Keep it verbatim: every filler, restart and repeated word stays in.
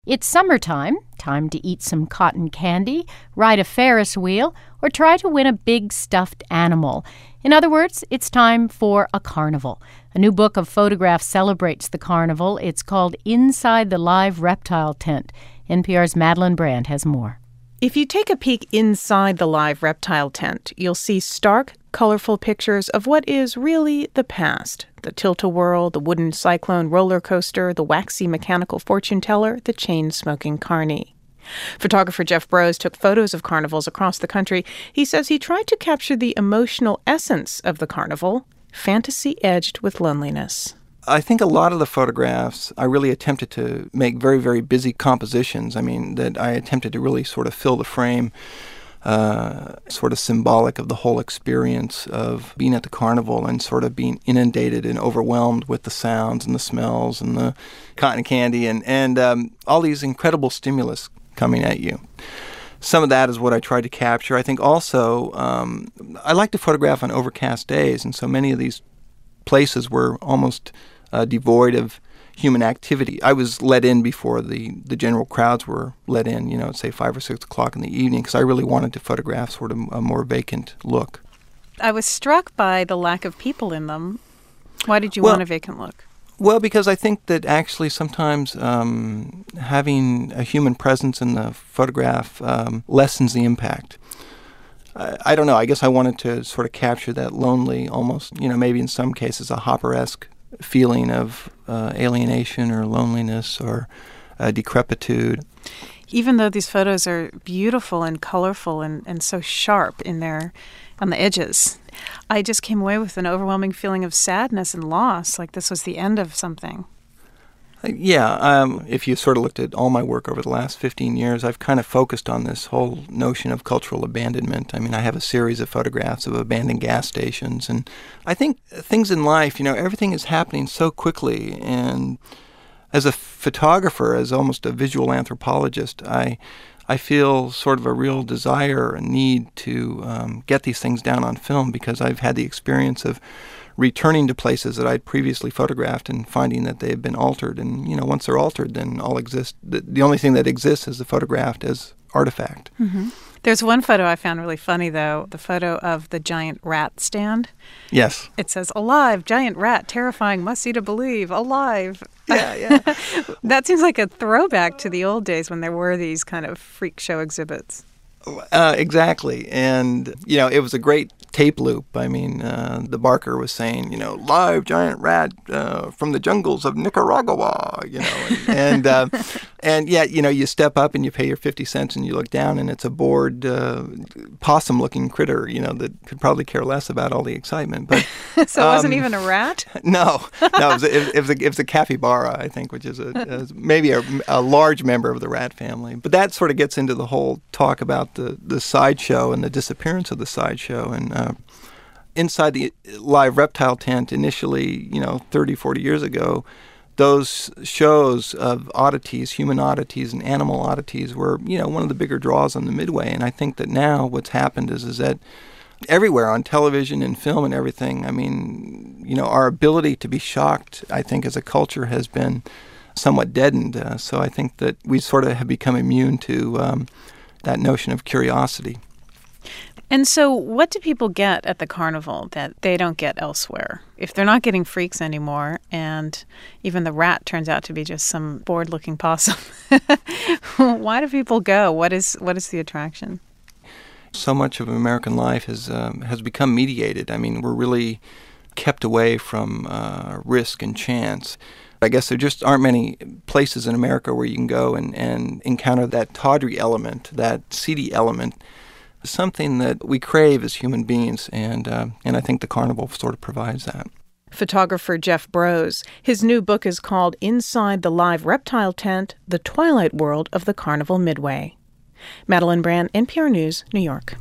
It's summertime, time to eat some cotton candy, ride a Ferris wheel, or try to win a big stuffed animal. In other words, it's time for a carnival. A new book of photographs celebrates the carnival. It's called Inside the Live Reptile Tent. N P R's Madeline Brand has more. If you take a peek inside the live reptile tent, you'll see stark, colorful pictures of what is really the past. The tilt-a-whirl, the wooden cyclone roller coaster, the waxy mechanical fortune teller, the chain-smoking carny. Photographer Jeff Brose took photos of carnivals across the country. He says he tried to capture the emotional essence of the carnival, fantasy edged with loneliness. I think a lot of the photographs, I really attempted to make very, very busy compositions. I mean, that I attempted to really sort of fill the frame, uh, sort of symbolic of the whole experience of being at the carnival and sort of being inundated and overwhelmed with the sounds and the smells and the cotton candy and, and um, all these incredible stimulus coming at you. Some of that is what I tried to capture. I think also um, I like to photograph on overcast days, and so many of these places were almost uh, devoid of human activity. I was let in before the, the general crowds were let in, you know, say five or six o'clock in the evening, because I really wanted to photograph sort of a more vacant look. I was struck by the lack of people in them. Why did you well, want a vacant look? Well, because I think that actually sometimes um, having a human presence in the photograph um, lessens the impact. I, I don't know. I guess I wanted to sort of capture that lonely, almost, you know, maybe in some cases a Hopper-esque feeling of uh, alienation or loneliness or uh, decrepitude. Even though these photos are beautiful and colorful and, and so sharp in their on the edges, I just came away with an overwhelming feeling of sadness and loss, like this was the end of something. Yeah, um, if you sort of looked at all my work over the last fifteen years, I've kind of focused on this whole notion of cultural abandonment. I mean, I have a series of photographs of abandoned gas stations, and I think things in life, you know, everything is happening so quickly, and as a photographer, as almost a visual anthropologist, I I feel sort of a real desire and need to um, get these things down on film, because I've had the experience of returning to places that I'd previously photographed and finding that they have been altered. And, you know, once they're altered, then all exist. The, the only thing that exists is the photographed as artifact. Mm-hmm. There's one photo I found really funny, though, the photo of the giant rat stand. Yes. It says, "Alive, giant rat, terrifying, must see to believe, alive." Yeah, yeah. That seems like a throwback to the old days when there were these kind of freak show exhibits. Uh, exactly. And, you know, it was a great tape loop. I mean, uh, the Barker was saying, you know, live giant rat uh, from the jungles of Nicaragua, you know, and and, uh, and yeah, you know, you step up and you pay your fifty cents and you look down and it's a bored uh, possum-looking critter, you know, that could probably care less about all the excitement. But so it wasn't um, even a rat? No, no, it was, a, it, was a, it was a capybara, I think, which is a, a maybe a, a large member of the rat family. But that sort of gets into the whole talk about the, the sideshow and the disappearance of the sideshow. And uh, inside the live reptile tent, initially, you know, thirty, forty years ago, those shows of oddities, human oddities and animal oddities were, you know, one of the bigger draws on the Midway. And I think that now what's happened is, is that everywhere on television and film and everything, I mean, you know, our ability to be shocked, I think, as a culture has been somewhat deadened. Uh, so I think that we sort of have become immune to um, that notion of curiosity. And so what do people get at the carnival that they don't get elsewhere? If they're not getting freaks anymore, and even the rat turns out to be just some bored-looking possum, why do people go? What is what is the attraction? So much of American life has um, has become mediated. I mean, we're really kept away from uh, risk and chance. I guess there just aren't many places in America where you can go and, and encounter that tawdry element, that seedy element, something that we crave as human beings, and uh, and I think the carnival sort of provides that. Photographer Jeff Brose. His new book is called Inside the Live Reptile Tent, The Twilight World of the Carnival Midway. Madeline Brand, N P R News, New York.